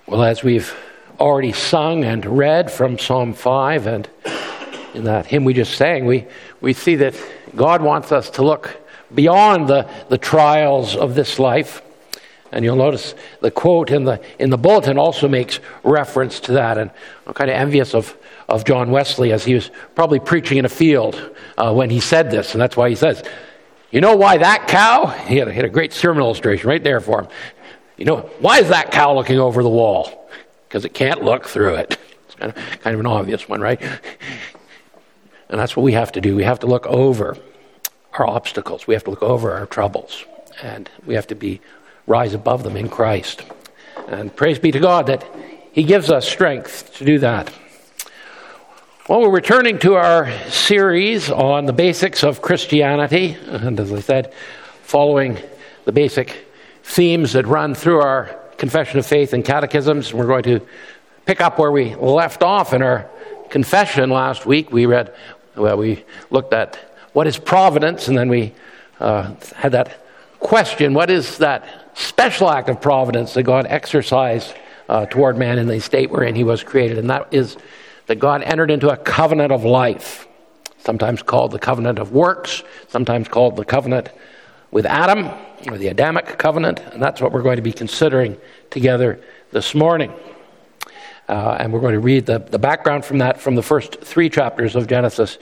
Well, as we've already sung and read from Psalm 5, and in that hymn we just sang, we see that God wants us to look beyond the trials of this life. And you'll notice the quote in the bulletin also makes reference to that. And I'm kind of envious of John Wesley, as he was probably preaching in a field when he said this. And that's why he says, you know why that cow? He had a great sermon illustration right there for him. You know, why is that cow looking over the wall? Because it can't look through it. It's kind of an obvious one, right? And that's what we have to do. We have to look over our obstacles. We have to look over our troubles. And we have to rise above them in Christ. And praise be to God that He gives us strength to do that. Well, we're returning to our series on the basics of Christianity. And as I said, following the basic themes that run through our confession of faith and catechisms. We're going to pick up where we left off in our confession last week. We looked at what is providence, and then we had that question, what is that special act of providence that God exercised toward man in the state wherein he was created? And that is that God entered into a covenant of life, sometimes called the covenant of works, sometimes called the covenant with Adam, or the Adamic covenant, and that's what we're going to be considering together this morning. And we're going to read the background from that from the first three chapters of Genesis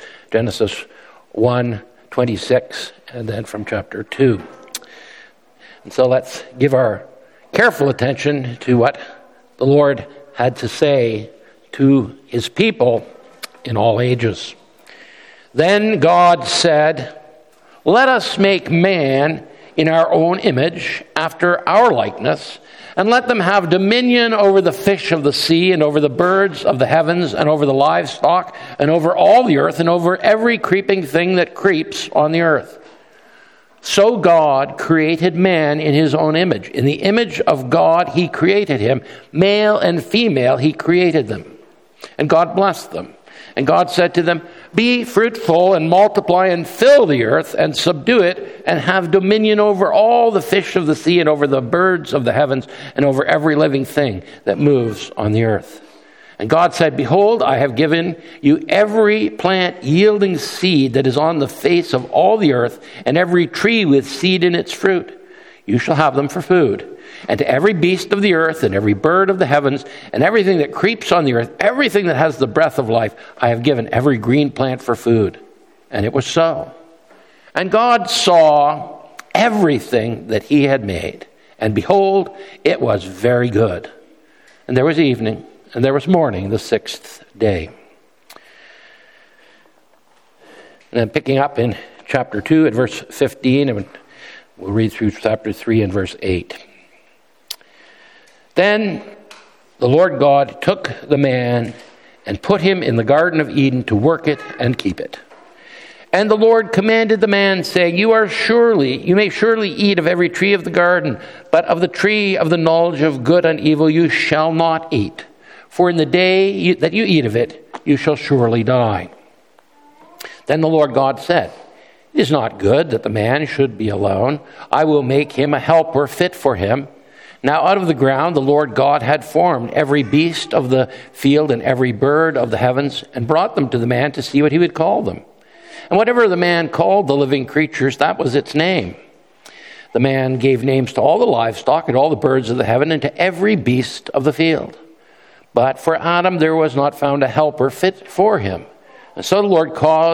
1:26, and then from chapter 2. And so let's give our careful attention to what the Lord had to say to His people in all ages. Then God said, "Let us make man in our own image, after our likeness, and let them have dominion over the fish of the sea, and over the birds of the heavens, and over the livestock, and over all the earth, and over every creeping thing that creeps on the earth." So God created man in His own image. In the image of God He created him. Male and female He created them. And God blessed them. And God said to them, "Be fruitful and multiply and fill the earth and subdue it and have dominion over all the fish of the sea and over the birds of the heavens and over every living thing that moves on the earth." And God said, "Behold, I have given you every plant yielding seed that is on the face of all the earth, and every tree with seed in its fruit. You shall have them for food. And to every beast of the earth, and every bird of the heavens, and everything that creeps on the earth, everything that has the breath of life, I have given every green plant for food." And it was so. And God saw everything that He had made, and behold, it was very good. And there was evening, and there was morning, the sixth day. And then picking up in chapter 2 at verse 15, and we'll read through chapter 3 and verse 8. Then the Lord God took the man and put him in the Garden of Eden to work it and keep it. And the Lord commanded the man, saying, You may surely eat of every tree of the garden, but of the tree of the knowledge of good and evil you shall not eat. For in the day that you eat of it, you shall surely die. Then the Lord God said, It is not good that the man should be alone. I will make him a helper fit for him. Now out of the ground the Lord God had formed every beast of the field and every bird of the heavens, and brought them to the man to see what he would call them. And whatever the man called the living creatures, that was its name. The man gave names to all the livestock and all the birds of the heaven, and to every beast of the field. But for Adam there was not found a helper fit for him. And so the Lord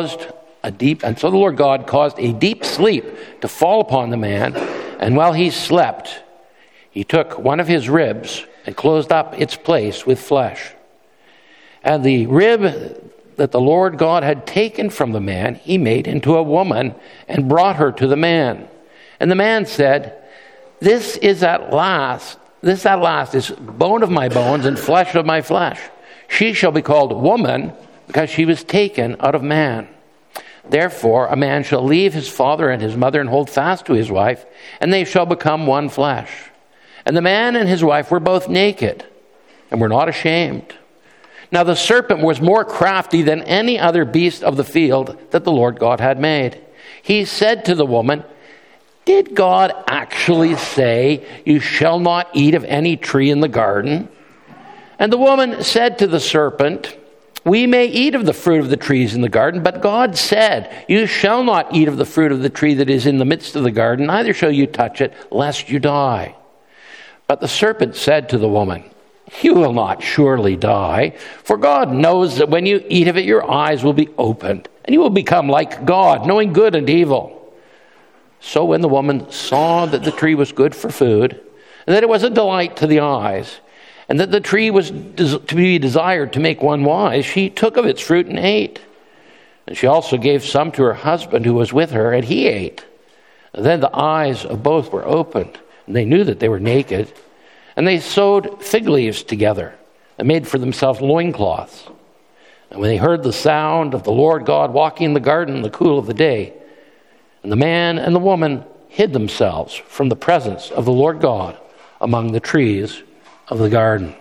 God caused a deep sleep to fall upon the man, and while he slept, He took one of his ribs and closed up its place with flesh. And the rib that the Lord God had taken from the man, He made into a woman and brought her to the man. And the man said, This at last is bone of my bones and flesh of my flesh. She shall be called woman, because she was taken out of man. Therefore a man shall leave his father and his mother and hold fast to his wife, and they shall become one flesh. And the man and his wife were both naked, and were not ashamed. Now the serpent was more crafty than any other beast of the field that the Lord God had made. He said to the woman, Did God actually say, You shall not eat of any tree in the garden? And the woman said to the serpent, we may eat of the fruit of the trees in the garden, but God said, you shall not eat of the fruit of the tree that is in the midst of the garden, neither shall you touch it, lest you die. But the serpent said to the woman, you will not surely die, for God knows that when you eat of it, your eyes will be opened, and you will become like God, knowing good and evil. So when the woman saw that the tree was good for food, and that it was a delight to the eyes, and that the tree was to be desired to make one wise, she took of its fruit and ate. And she also gave some to her husband who was with her, and he ate. And then the eyes of both were opened, and they knew that they were naked. And they sewed fig leaves together and made for themselves loincloths. And when they heard the sound of the Lord God walking in the garden in the cool of the day, and the man and the woman hid themselves from the presence of the Lord God among the trees of the garden.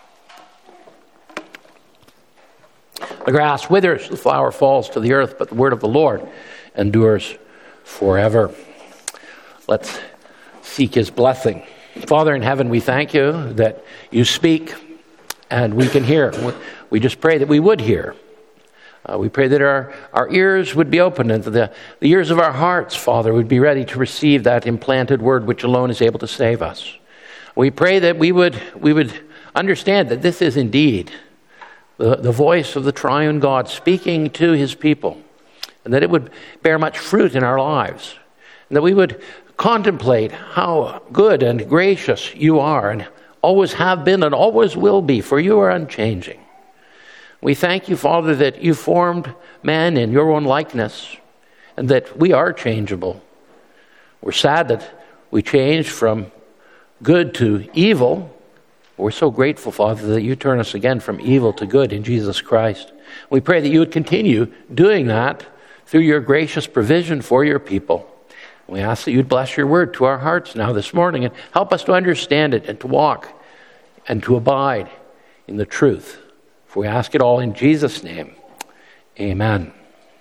The grass withers, the flower falls to the earth, but the word of the Lord endures forever. Let's seek his blessing. Father in heaven, we thank you that you speak and we can hear. We just pray that we would hear. We pray that our ears would be open and the ears of our hearts, Father, would be ready to receive that implanted word which alone is able to save us. We pray that we would understand that this is indeed the voice of the triune God speaking to his people, and that it would bear much fruit in our lives, and that we would contemplate how good and gracious you are, and always have been and always will be, for you are unchanging. We thank you, Father, that you formed man in your own likeness, and that we are changeable. We're sad that we changed from good to evil. We're so grateful, Father, that you turn us again from evil to good in Jesus Christ. We pray that you would continue doing that through your gracious provision for your people. We ask that you'd bless your word to our hearts now this morning and help us to understand it and to walk and to abide in the truth. For we ask it all in Jesus' name. Amen.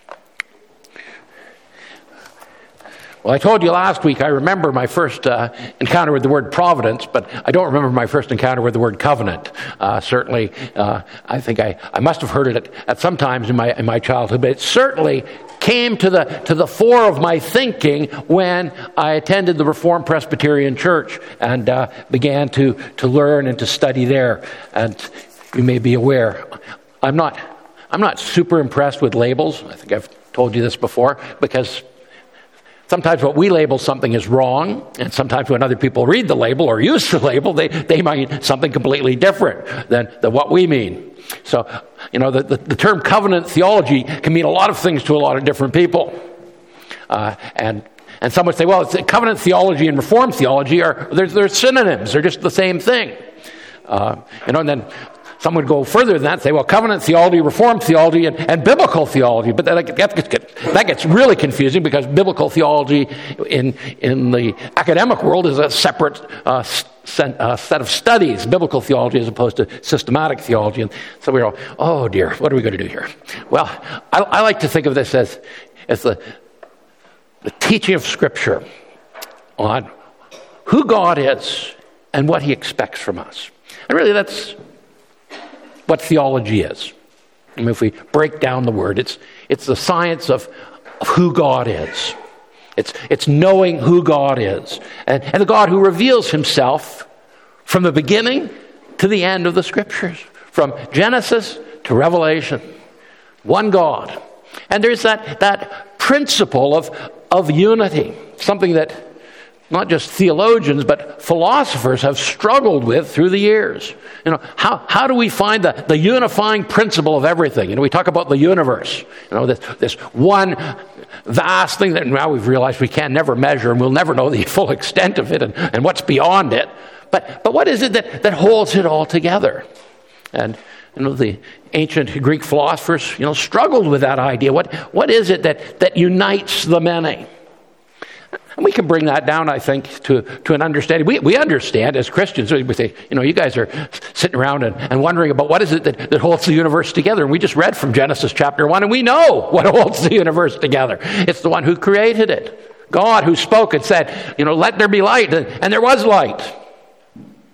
Well, I told you last week I remember my first encounter with the word providence, but I don't remember my first encounter with the word covenant. Certainly, I think I must have heard it at some times in my childhood, but it certainly came to the fore of my thinking when I attended the Reformed Presbyterian Church and began to learn and to study there. And you may be aware, I'm not super impressed with labels. I think I've told you this before, because sometimes what we label something is wrong, and sometimes when other people read the label or use the label, they mean something completely different than what we mean. So, the term covenant theology can mean a lot of things to a lot of different people. And some would say, well, it's covenant theology and Reformed theology they're synonyms. They're just the same thing. And then some would go further than that and say, well, covenant theology, Reformed theology, and biblical theology. But that gets really confusing, because biblical theology in the academic world is a separate set of studies, biblical theology as opposed to systematic theology. And so we go, oh dear, what are we going to do here? Well, I like to think of this as the teaching of Scripture on who God is and what he expects from us. And really that's what theology is. I mean, if we break down the word, it's the science of who God is. It's knowing who God is. And the God who reveals himself from the beginning to the end of the Scriptures. From Genesis to Revelation. One God. And there's that principle of unity. Something that not just theologians, but philosophers have struggled with through the years. How do we find the unifying principle of everything? We talk about the universe. This one vast thing that now we've realized we can never measure, and we'll never know the full extent of it and what's beyond it. But what is it that holds it all together? And the ancient Greek philosophers struggled with that idea. What is it that unites the many? And we can bring that down, I think, to an understanding. We understand as Christians. We say, you guys are sitting around and wondering about what is it that holds the universe together. And we just read from Genesis chapter 1, and we know what holds the universe together. It's the one who created it. God who spoke and said, let there be light. And there was light.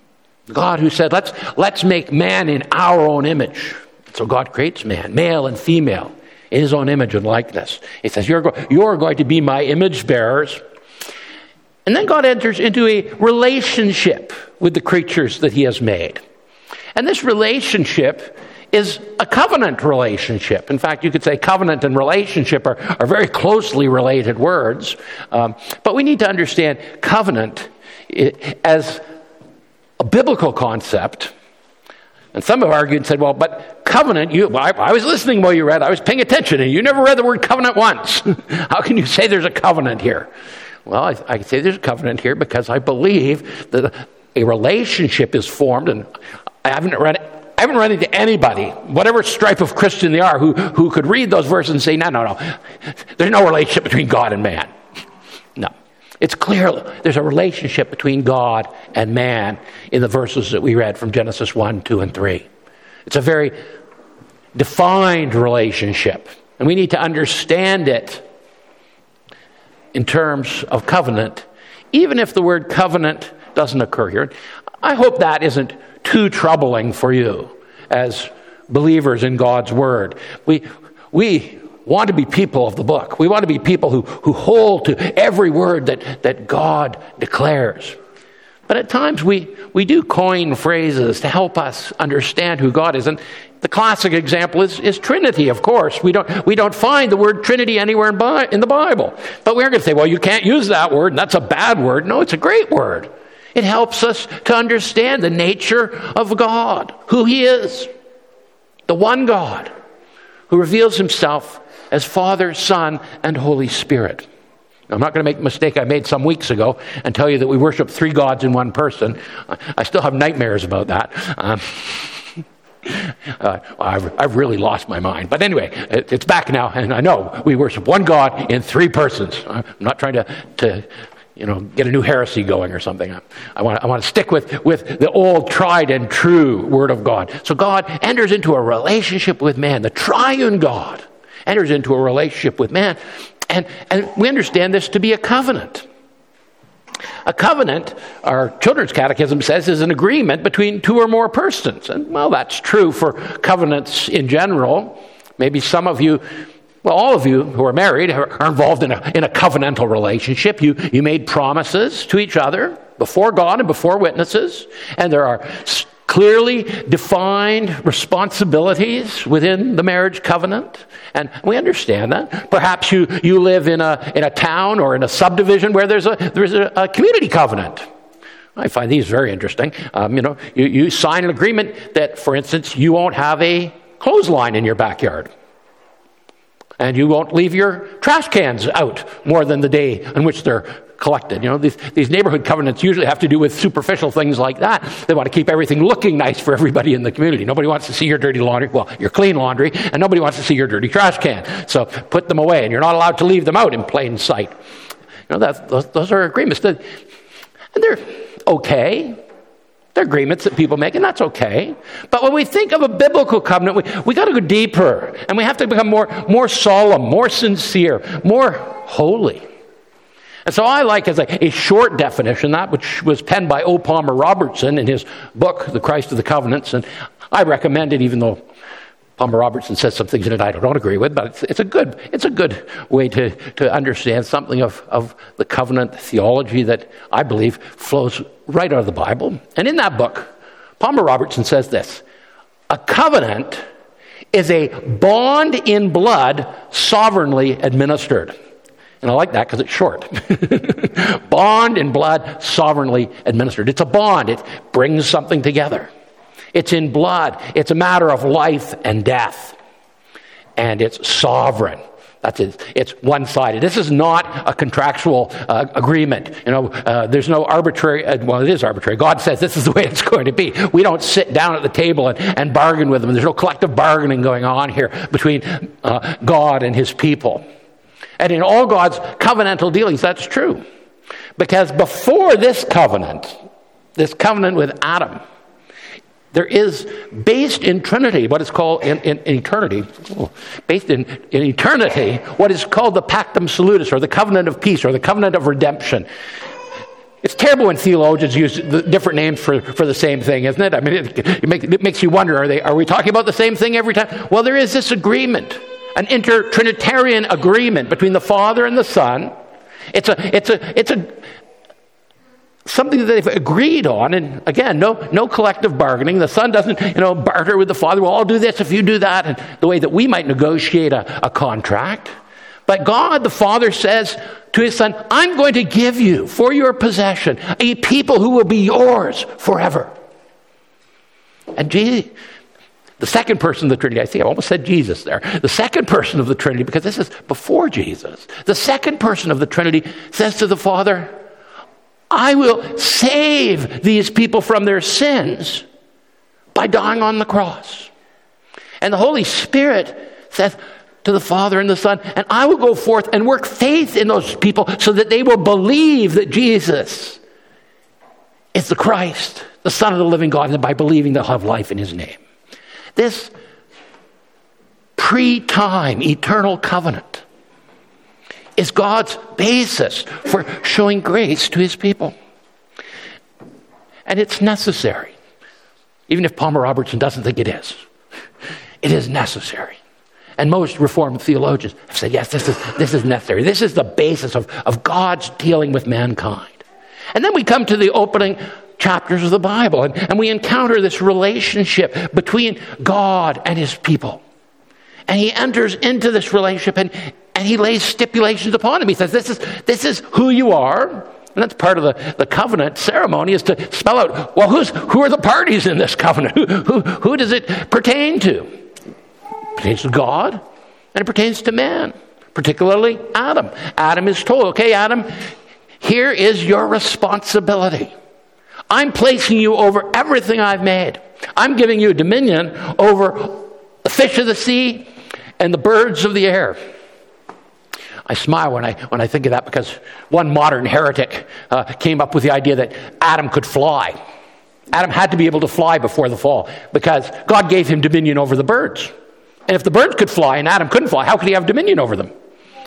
God who said, let's make man in our own image. So God creates man, male and female, in his own image and likeness. He says, you're going to be my image bearers. And then God enters into a relationship with the creatures that he has made. And this relationship is a covenant relationship. In fact, you could say covenant and relationship are very closely related words. But we need to understand covenant as a biblical concept. And some have argued and said, well, but covenant, I was listening while you read, I was paying attention, and you never read the word covenant once. How can you say there's a covenant here? Well, I say there's a covenant here because I believe that a relationship is formed, and I haven't run into anybody, whatever stripe of Christian they are, who could read those verses and say, no, there's no relationship between God and man. No. It's clear there's a relationship between God and man in the verses that we read from Genesis 1, 2, and 3. It's a very defined relationship, and we need to understand it in terms of covenant, even if the word covenant doesn't occur here. I hope that isn't too troubling for you as believers in God's Word. We want to be people of the book. We want to be people who hold to every word that God declares. But at times we do coin phrases to help us understand who God is. And the classic example is Trinity, of course. We don't find the word Trinity anywhere in the Bible. But we're going to say, well, you can't use that word, and that's a bad word. No, it's a great word. It helps us to understand the nature of God, who he is, the one God who reveals himself as Father, Son, and Holy Spirit. Now, I'm not going to make the mistake I made some weeks ago and tell you that we worship three gods in one person. I still have nightmares about that. I've really lost my mind. But anyway, it's back now, and I know we worship one God in three persons. I'm not trying to get a new heresy going or something. I want to stick with the old tried and true Word of God. So God enters into a relationship with man. The triune God enters into a relationship with man. And we understand this to be a covenant. A covenant, our children's catechism says, is an agreement between two or more persons. And, well, that's true for covenants in general. Maybe some of you, well, all of you who are married are involved in a covenantal relationship. You made promises to each other before God and before witnesses. And there are clearly defined responsibilities within the marriage covenant. And we understand that. Perhaps you live in a town or in a subdivision where there's a community covenant. I find these very interesting. You sign an agreement that, for instance, you won't have a clothesline in your backyard. And you won't leave your trash cans out more than the day on which they're collected. These neighborhood covenants usually have to do with superficial things like that. They want to keep everything looking nice for everybody in the community. Nobody wants to see your dirty laundry, your clean laundry, and nobody wants to see your dirty trash can. So put them away, and you're not allowed to leave them out in plain sight. Those are agreements. And they're okay. They're agreements that people make, and that's okay. But when we think of a biblical covenant, we got to go deeper, and we have to become more solemn, more sincere, more holy. And so I like, as a short definition, that which was penned by O. Palmer Robertson in his book, The Christ of the Covenants, and I recommend it, even though Palmer Robertson says some things in it I don't agree with, but it's a good way to understand something of the covenant theology that I believe flows right out of the Bible. And in that book, Palmer Robertson says this: a covenant is a bond in blood sovereignly administered. And I like that because it's short. Bond in blood sovereignly administered. It's a bond. It brings something together. It's in blood. It's a matter of life and death. And it's sovereign. That's it. It's one-sided. This is not a contractual agreement. There's no arbitrary, well, it is arbitrary. God says this is the way it's going to be. We don't sit down at the table and bargain with them. There's no collective bargaining going on here between God and his people. And in all God's covenantal dealings, that's true. Because before this covenant with Adam, there is, based in Trinity, what is called in eternity, based in eternity, what is called the Pactum Salutis, or the covenant of peace, or the covenant of redemption. It's terrible when theologians use the different names for the same thing, isn't it? I mean, it makes you wonder, are we talking about the same thing every time? Well, there is this agreement, an inter-Trinitarian agreement between the Father and the Son. It's something that they've agreed on, and again, no collective bargaining. The Son doesn't, barter with the Father. Well, I'll do this if you do that, and the way that we might negotiate a contract. But God, the Father, says to his Son, I'm going to give you for your possession a people who will be yours forever. And the second person of the Trinity, I think I almost said Jesus there. The second person of the Trinity, because this is before Jesus, the second person of the Trinity says to the Father, I will save these people from their sins by dying on the cross. And the Holy Spirit says to the Father and the Son, and I will go forth and work faith in those people so that they will believe that Jesus is the Christ, the Son of the living God, and by believing they'll have life in his name. This pre-time eternal covenant is God's basis for showing grace to his people. And it's necessary. Even if Palmer Robertson doesn't think it is necessary. And most Reformed theologians have said, yes, this is necessary. This is the basis of God's dealing with mankind. And then we come to the opening chapters of the Bible, and we encounter this relationship between God and his people. And he enters into this relationship, and he lays stipulations upon him. He says, this is who you are. And that's part of the covenant ceremony, is to spell out, well, who are the parties in this covenant? Who does it pertain to? It pertains to God, and it pertains to man, particularly Adam. Adam is told, okay, Adam, here is your responsibility. I'm placing you over everything I've made. I'm giving you dominion over the fish of the sea and the birds of the air. I smile when I think of that, because one modern heretic came up with the idea that Adam could fly. Adam had to be able to fly before the fall, because God gave him dominion over the birds. And if the birds could fly and Adam couldn't fly, how could he have dominion over them?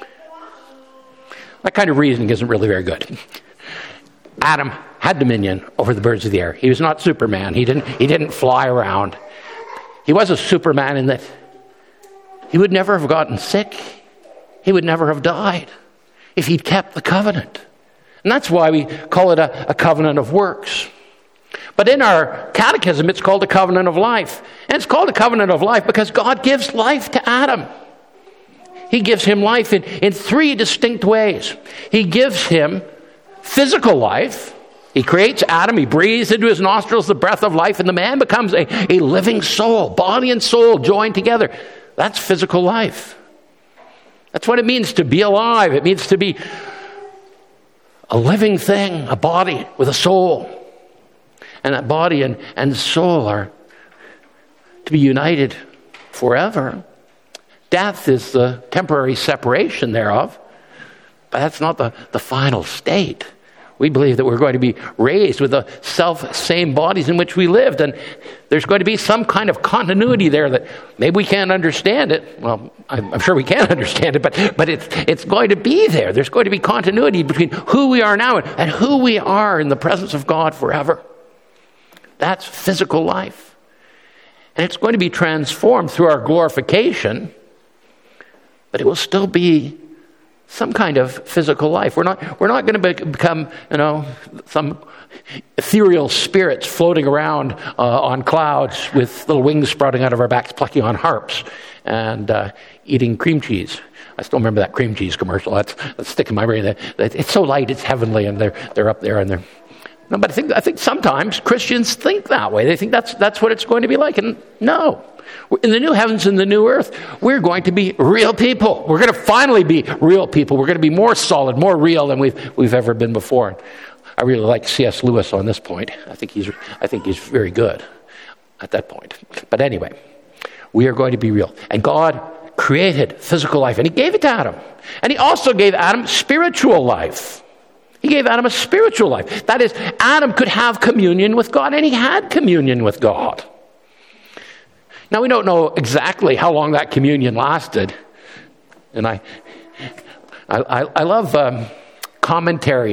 That kind of reasoning isn't really very good. Adam had dominion over the birds of the air. He was not Superman. He didn't fly around. He was a Superman in that he would never have gotten sick. He would never have died if he'd kept the covenant. And that's why we call it a covenant of works. But in our catechism, it's called a covenant of life. And it's called a covenant of life because God gives life to Adam. He gives him life in three distinct ways. He gives him physical life. He creates Adam. He breathes into his nostrils the breath of life, and the man becomes a living soul, body and soul joined together. That's physical life. That's what it means to be alive. It means to be a living thing, a body with a soul. And that body and soul are to be united forever. Death is the temporary separation thereof, but that's not the final state. We believe that we're going to be raised with the self-same bodies in which we lived, and there's going to be some kind of continuity there that maybe we can't understand it. Well, I'm sure we can understand it, but it's going to be there. There's going to be continuity between who we are now and who we are in the presence of God forever. That's physical life. And it's going to be transformed through our glorification, but it will still be some kind of physical life. We're not going to become, some ethereal spirits floating around on clouds with little wings sprouting out of our backs, plucking on harps and eating cream cheese. I still remember that cream cheese commercial. That's sticking in my brain. It's so light, it's heavenly, and they're up there and they're. No, but I think sometimes Christians think that way. They think that's what it's going to be like. And no. In the new heavens and the new earth, we're going to be real people. We're going to finally be real people. We're going to be more solid, more real than we've ever been before. I really like C.S. Lewis on this point. I think he's very good at that point. But anyway, we are going to be real. And God created physical life, and he gave it to Adam. And he also gave Adam spiritual life. He gave Adam a spiritual life. That is, Adam could have communion with God, and he had communion with God. Now, we don't know exactly how long that communion lasted. And I love commentaries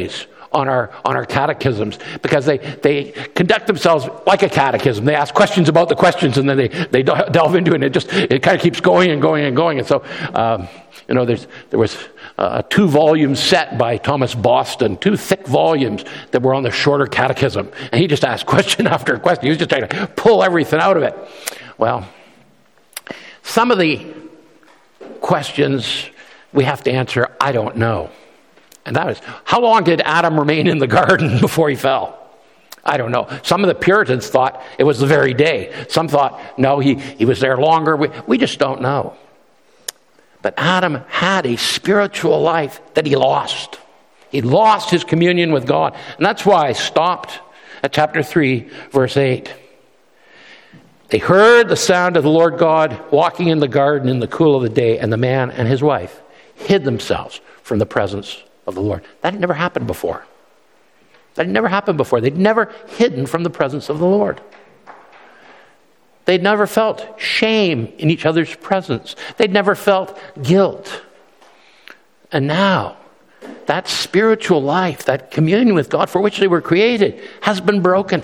on our catechisms, because they conduct themselves like a catechism. They ask questions about the questions, and then they delve into it, and it kind of keeps going and going and going. And so, there was a 2-volume set by Thomas Boston, 2 thick volumes that were on the shorter catechism. And he just asked question after question. He was just trying to pull everything out of it. Well, some of the questions we have to answer, I don't know. And that is, how long did Adam remain in the garden before he fell? I don't know. Some of the Puritans thought it was the very day. Some thought, no, he was there longer. We just don't know. But Adam had a spiritual life that he lost. He lost his communion with God. And that's why I stopped at chapter 3, verse 8. They heard the sound of the Lord God walking in the garden in the cool of the day, and the man and his wife hid themselves from the presence of the Lord. That had never happened before. They'd never hidden from the presence of the Lord. They'd never felt shame in each other's presence. They'd never felt guilt. And now, that spiritual life, that communion with God for which they were created, has been broken.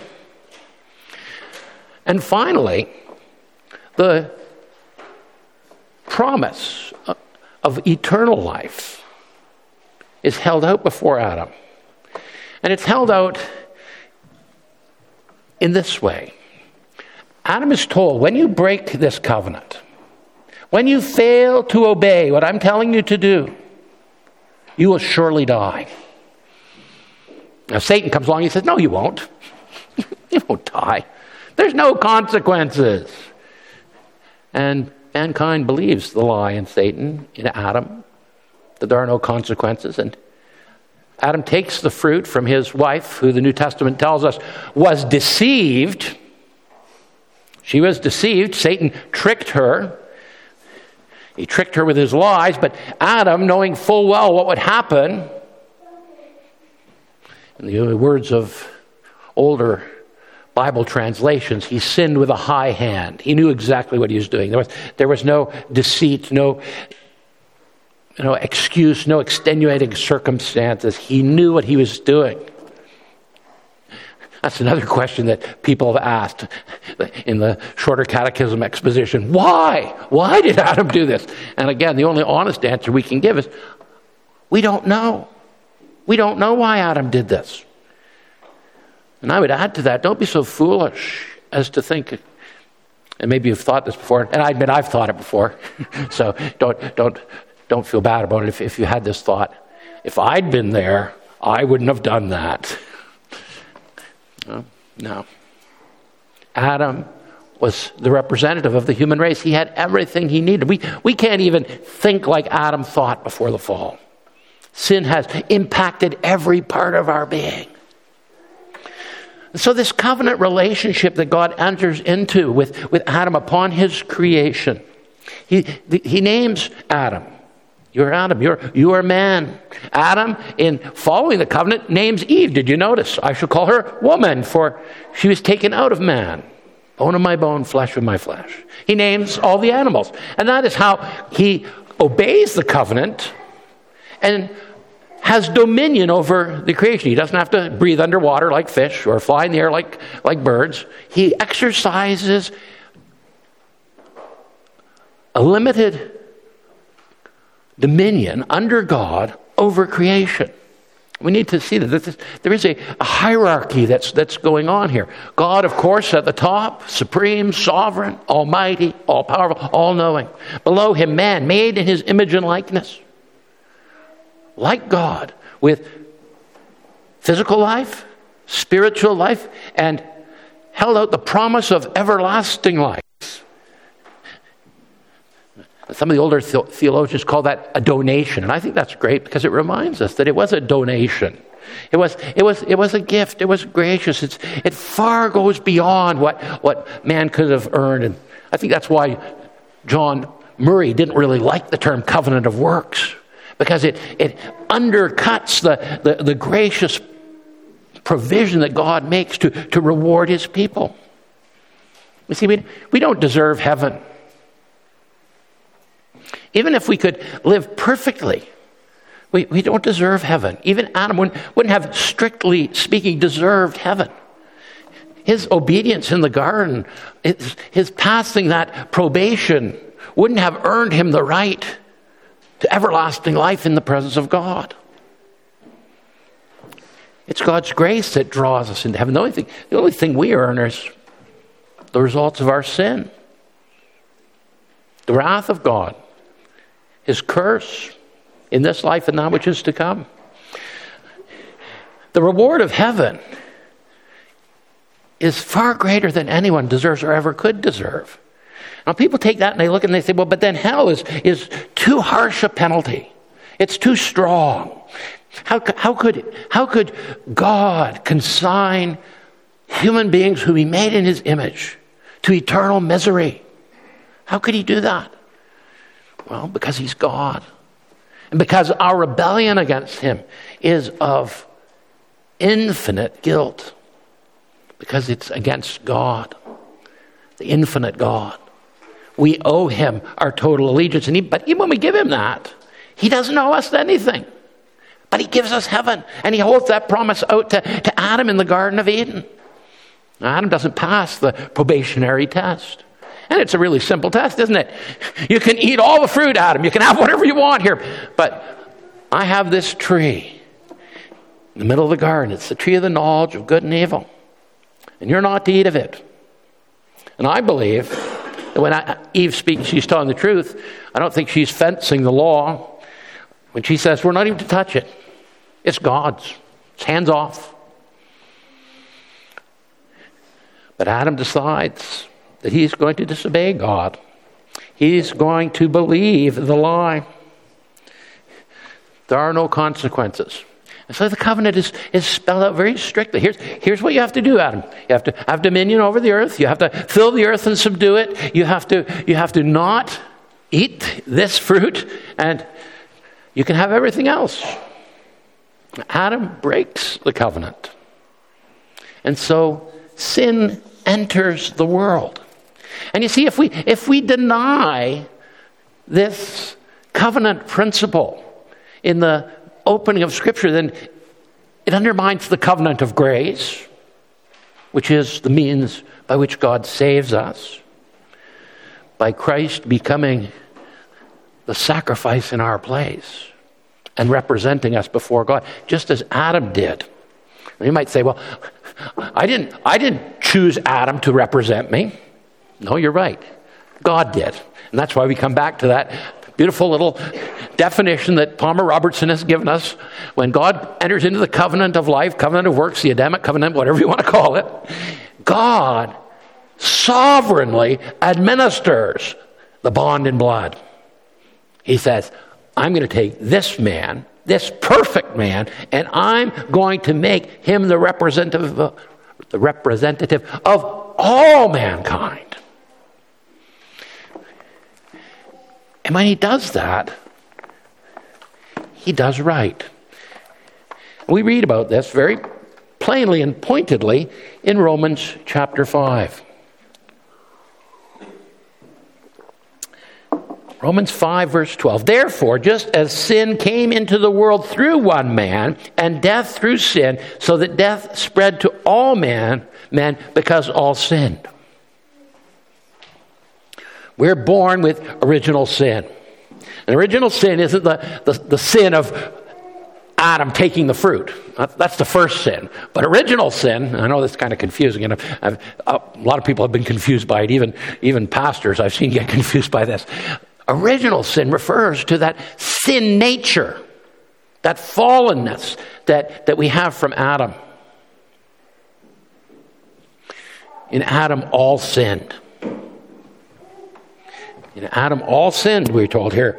And finally, the promise of eternal life is held out before Adam. And it's held out in this way. Adam is told, when you break this covenant, when you fail to obey what I'm telling you to do, you will surely die. Now Satan comes along and he says, no, you won't. You won't die. There's no consequences. And mankind believes the lie in Satan, in Adam, that there are no consequences. And Adam takes the fruit from his wife, who the New Testament tells us was deceived. She was deceived. Satan tricked her. He tricked her with his lies, but Adam, knowing full well what would happen, in the words of older Bible translations, he sinned with a high hand. He knew exactly what he was doing. There was no deceit, no excuse, no extenuating circumstances. He knew what he was doing. That's another question that people have asked in the shorter catechism exposition. Why? Why did Adam do this? And again, the only honest answer we can give is, we don't know. We don't know why Adam did this. And I would add to that, don't be so foolish as to think, and maybe you've thought this before, and I admit I've thought it before, so don't feel bad about it if you had this thought. If I'd been there, I wouldn't have done that. No. Adam was the representative of the human race. He had everything he needed. We can't even think like Adam thought before the fall. Sin has impacted every part of our being. So this covenant relationship that God enters into with Adam upon his creation, he names Adam. You're Adam. You are man. Adam, in following the covenant, names Eve. Did you notice? I shall call her woman, for she was taken out of man. Bone of my bone, flesh of my flesh. He names all the animals. And that is how he obeys the covenant and has dominion over the creation. He doesn't have to breathe underwater like fish or fly in the air like birds. He exercises a limited dominion under God over creation. We need to see that there is a hierarchy that's going on here. God, of course, at the top, supreme, sovereign, almighty, all-powerful, all-knowing. Below him, man, made in his image and likeness. Like God, with physical life, spiritual life, and held out the promise of everlasting life. Some of the older theologians call that a donation, and I think that's great because it reminds us that it was a donation. It was a gift. It was gracious. It far goes beyond what man could have earned, and I think that's why John Murray didn't really like the term covenant of works, because it undercuts the gracious provision that God makes to reward his people. You see, we don't deserve heaven. Even if we could live perfectly We don't deserve heaven. Even Adam wouldn't have, strictly speaking, deserved heaven. His obedience in the garden, his passing that probation, wouldn't have earned him the right to everlasting life in the presence of God. It's God's grace that draws us into heaven. The only thing we earn is the results of our sin. The wrath of God. His curse in this life and that which is to come. The reward of heaven is far greater than anyone deserves or ever could deserve. Now people take that and they look and they say, well, but then hell is too harsh a penalty. It's too strong. How could God consign human beings whom he made in his image to eternal misery? How could he do that? Well, because he's God. And because our rebellion against him is of infinite guilt. Because it's against God, the infinite God. We owe him our total allegiance. But even when we give him that, he doesn't owe us anything. But he gives us heaven. And he holds that promise out to Adam in the Garden of Eden. Now, Adam doesn't pass the probationary test. And it's a really simple test, isn't it? You can eat all the fruit, Adam. You can have whatever you want here. But I have this tree in the middle of the garden. It's the tree of the knowledge of good and evil. And you're not to eat of it. And I believe that when Eve speaks, she's telling the truth. I don't think she's fencing the law. When she says, we're not even to touch it. It's God's. It's hands off. But Adam decides that he's going to disobey God. He's going to believe the lie. There are no consequences. And so the covenant is spelled out very strictly. Here's what you have to do, Adam. You have to have dominion over the earth. You have to fill the earth and subdue it. You have to not eat this fruit, and you can have everything else. Adam breaks the covenant. And so sin enters the world. And you see, if we deny this covenant principle in the opening of Scripture, then it undermines the covenant of grace, which is the means by which God saves us, by Christ becoming the sacrifice in our place and representing us before God, just as Adam did. And you might say, well, I didn't choose Adam to represent me. No, you're right. God did. And that's why we come back to that beautiful little definition that Palmer Robertson has given us. When God enters into the covenant of life, covenant of works, the Adamic covenant, whatever you want to call it, God sovereignly administers the bond in blood. He says, I'm going to take this man, this perfect man, and I'm going to make him the representative of all mankind. And when he does that, he does right. We read about this very plainly and pointedly in Romans chapter 5. Romans 5 verse 12. Therefore, just as sin came into the world through one man, and death through sin, so that death spread to all men because all sinned. We're born with original sin. And original sin isn't the sin of Adam taking the fruit. That's the first sin. But original sin, I know that's kind of confusing, and a lot of people have been confused by it, even pastors I've seen get confused by this. Original sin refers to that sin nature, that fallenness that we have from Adam. In Adam, all sinned. In Adam, all sinned, we're told here.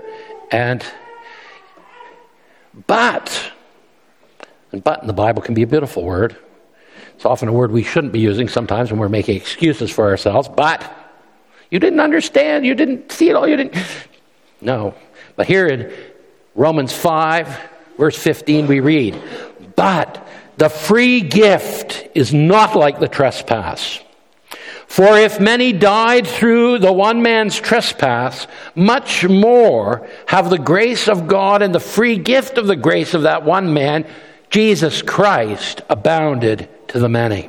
But in the Bible can be a beautiful word. It's often a word we shouldn't be using sometimes when we're making excuses for ourselves. But you didn't understand, you didn't see it all, you didn't. No. But here in Romans 5, verse 15, we read, but the free gift is not like the trespass. For if many died through the one man's trespass, much more have the grace of God and the free gift of the grace of that one man, Jesus Christ, abounded to the many.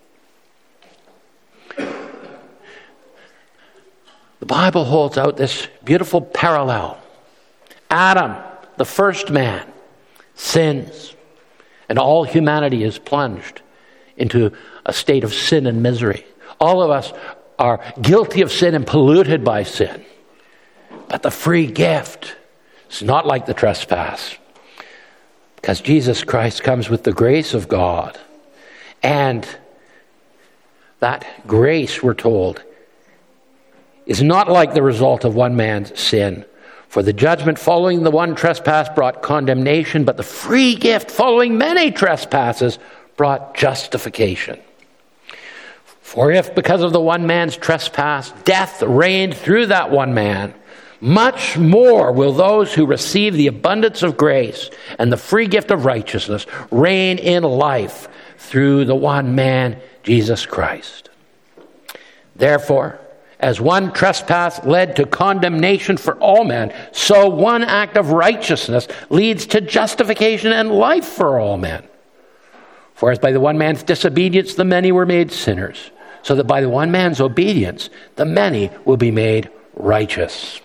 The Bible holds out this beautiful parallel. Adam, the first man, sins, and all humanity is plunged into a state of sin and misery. All of us are guilty of sin and polluted by sin. But the free gift is not like the trespass, because Jesus Christ comes with the grace of God. And that grace, we're told, is not like the result of one man's sin. For the judgment following the one trespass brought condemnation, but the free gift following many trespasses brought justification. For if, because of the one man's trespass, death reigned through that one man, much more will those who receive the abundance of grace and the free gift of righteousness reign in life through the one man, Jesus Christ. Therefore, as one trespass led to condemnation for all men, so one act of righteousness leads to justification and life for all men. For as by the one man's disobedience the many were made sinners, so that by the one man's obedience the many will be made righteous.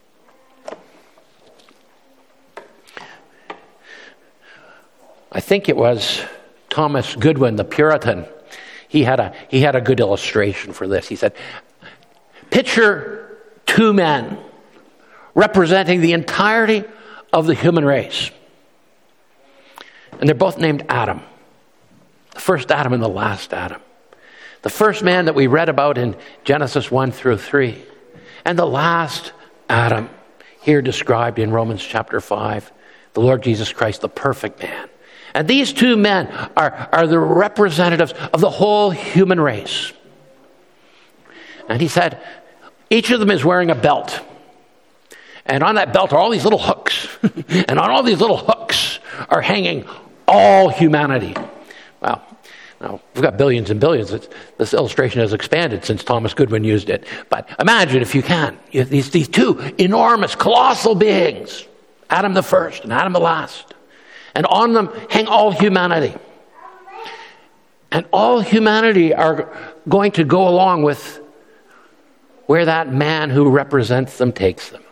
I think it was Thomas Goodwin, the Puritan. He had a good illustration for this. He said, picture two men representing the entirety of the human race. And they're both named Adam. The first Adam and the last Adam. The first man that we read about in Genesis 1 through 3. And the last Adam, here described in Romans chapter 5. The Lord Jesus Christ, the perfect man. And these two men are the representatives of the whole human race. And he said, each of them is wearing a belt. And on that belt are all these little hooks. And on all these little hooks are hanging all humanity. Well, now, we've got billions and billions. This illustration has expanded since Thomas Goodwin used it. But imagine, if you can, these two enormous, colossal beings, Adam the first and Adam the last. And on them hang all humanity. And all humanity are going to go along with where that man who represents them takes them.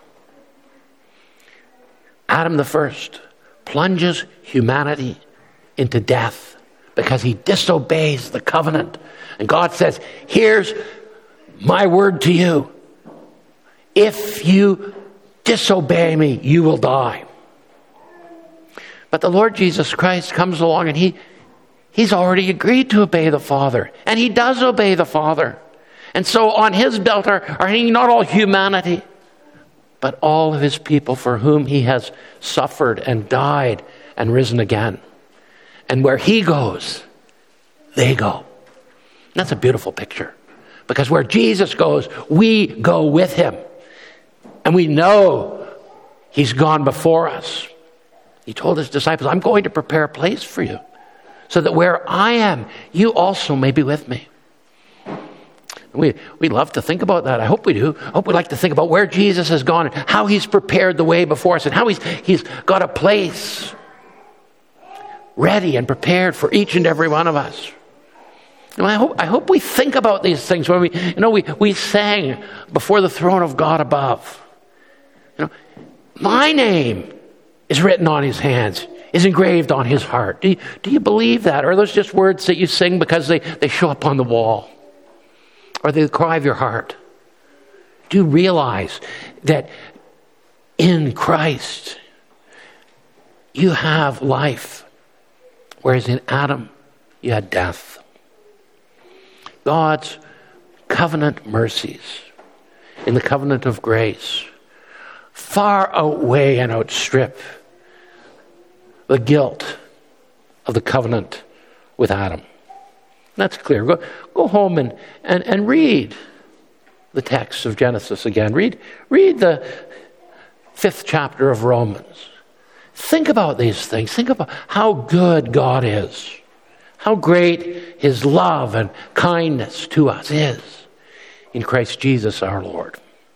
Adam the first plunges humanity into death because he disobeys the covenant. And God says, here's my word to you. If you disobey me, you will die. But the Lord Jesus Christ comes along and he's already agreed to obey the Father. And he does obey the Father. And so on his belt are hanging not all humanity, but all of his people for whom he has suffered and died and risen again. And where he goes, they go. And that's a beautiful picture. Because where Jesus goes, we go with him. And we know he's gone before us. He told his disciples, I'm going to prepare a place for you, so that where I am, you also may be with me. We love to think about that. I hope we do. I hope we like to think about where Jesus has gone and how he's prepared the way before us and how he's got a place ready and prepared for each and every one of us. And I hope we think about these things when we sang before the throne of God above. My name is written on his hands, is engraved on his heart. Do you believe that? Or are those just words that you sing because they show up on the wall? Or they cry of your heart? Do you realize that in Christ you have life, whereas in Adam you had death? God's covenant mercies in the covenant of grace far outweigh and outstrip the guilt of the covenant with Adam. That's clear. Go home and read the text of Genesis again. Read the 5th chapter of Romans. Think about these things. Think about how good God is. How great his love and kindness to us is. in Christ Jesus our Lord.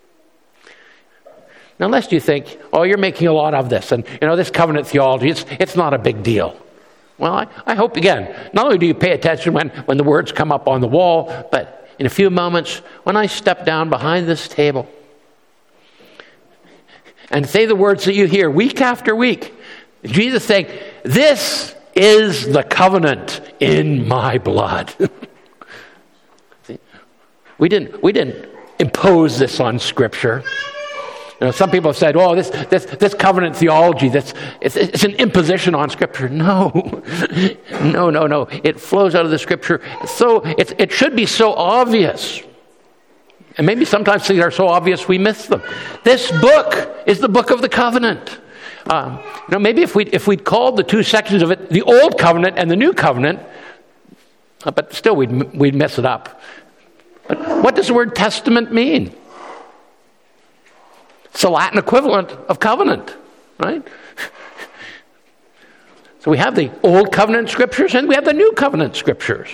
Now, lest you think, oh, you're making a lot of this, and this covenant theology, it's not a big deal. Well, I hope, again, not only do you pay attention when the words come up on the wall, but in a few moments, when I step down behind this table and say the words that you hear week after week, Jesus saying, this is the covenant in my blood. See? We didn't impose this on Scripture. Some people have said, "Oh, this covenant theology, it's an imposition on Scripture." No. It flows out of the Scripture. So it should be so obvious, and maybe sometimes things are so obvious we miss them. This book is the book of the covenant. Maybe if we'd called the two sections of it the Old Covenant and the New Covenant, but still we'd mess it up. But what does the word testament mean? It's the Latin equivalent of covenant, right? So we have the Old Covenant Scriptures and we have the New Covenant Scriptures.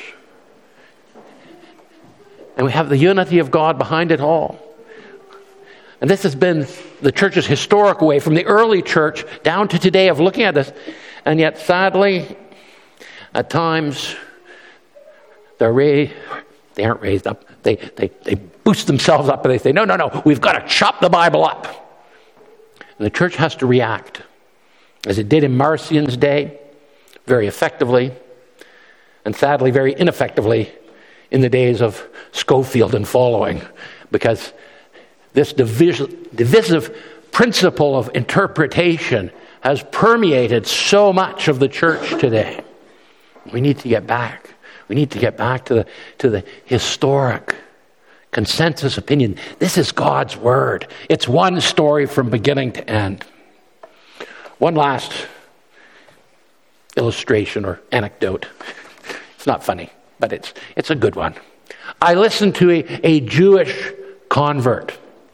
And we have the unity of God behind it all. And this has been the church's historical way from the early church down to today of looking at this. And yet, sadly, at times, they aren't raised up. They boost themselves up and they say, no, we've got to chop the Bible up. And the church has to react, as it did in Marcion's day, very effectively, and sadly very ineffectively in the days of Schofield and following, because this divisive principle of interpretation has permeated so much of the church today. We need to get back. We need to get back to the historic consensus opinion. This is God's Word. It's one story from beginning to end. One last illustration or anecdote. It's not funny, but it's a good one. I listened to a Jewish convert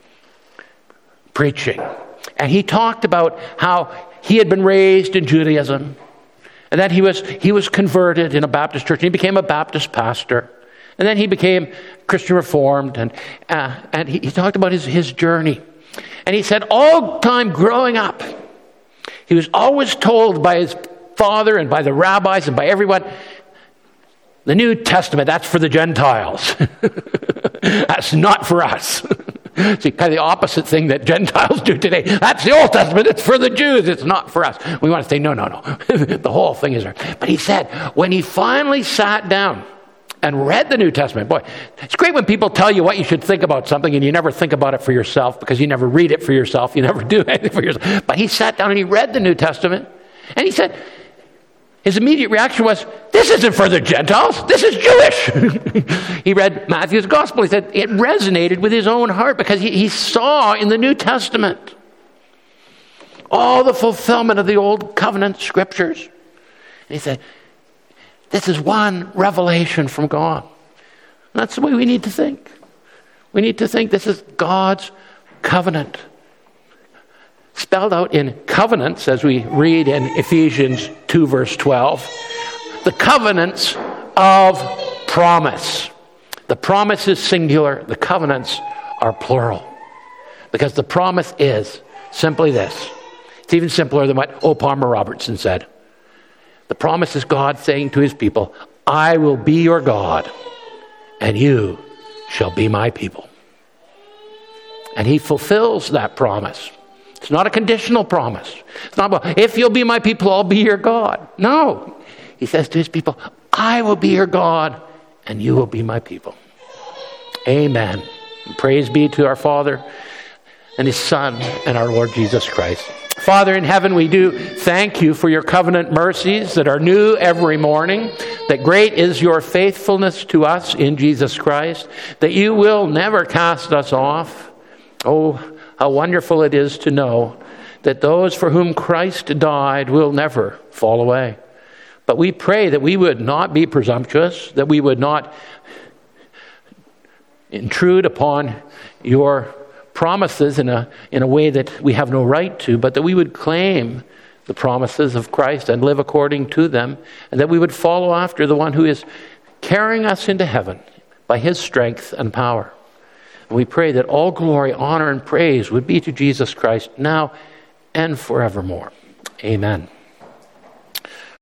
preaching, and he talked about how he had been raised in Judaism, and then he was converted in a Baptist church, and he became a Baptist pastor, and then he became Christian Reformed, and he talked about his journey. And he said all time growing up, he was always told by his father and by the rabbis and by everyone, the New Testament, that's for the Gentiles. That's not for us. See, kind of the opposite thing that Gentiles do today. That's the Old Testament. It's for the Jews. It's not for us. We want to say, no. The whole thing is there. But he said, when he finally sat down and read the New Testament, boy, it's great when people tell you what you should think about something and you never think about it for yourself because you never read it for yourself. You never do anything for yourself. But he sat down and he read the New Testament, and he said, his immediate reaction was, this isn't for the Gentiles, this is Jewish. He read Matthew's Gospel. He said it resonated with his own heart because he saw in the New Testament all the fulfillment of the Old Covenant Scriptures. And he said, this is one revelation from God. And that's the way we need to think. We need to think this is God's covenant. Spelled out in covenants, as we read in Ephesians 2, verse 12. The covenants of promise. The promise is singular. The covenants are plural. Because the promise is simply this. It's even simpler than what O. Palmer Robertson said. The promise is God saying to his people, I will be your God, and you shall be my people. And he fulfills that promise. It's not a conditional promise. It's not about, if you'll be my people, I'll be your God. No. He says to his people, I will be your God, and you will be my people. Amen. And praise be to our Father and his Son and our Lord Jesus Christ. Father in heaven, we do thank you for your covenant mercies that are new every morning, that great is your faithfulness to us in Jesus Christ, that you will never cast us off. Oh, how wonderful it is to know that those for whom Christ died will never fall away. But we pray that we would not be presumptuous, that we would not intrude upon your promises in a way that we have no right to, but that we would claim the promises of Christ and live according to them, and that we would follow after the one who is carrying us into heaven by his strength and power. And we pray that all glory, honor, and praise would be to Jesus Christ now and forevermore. Amen.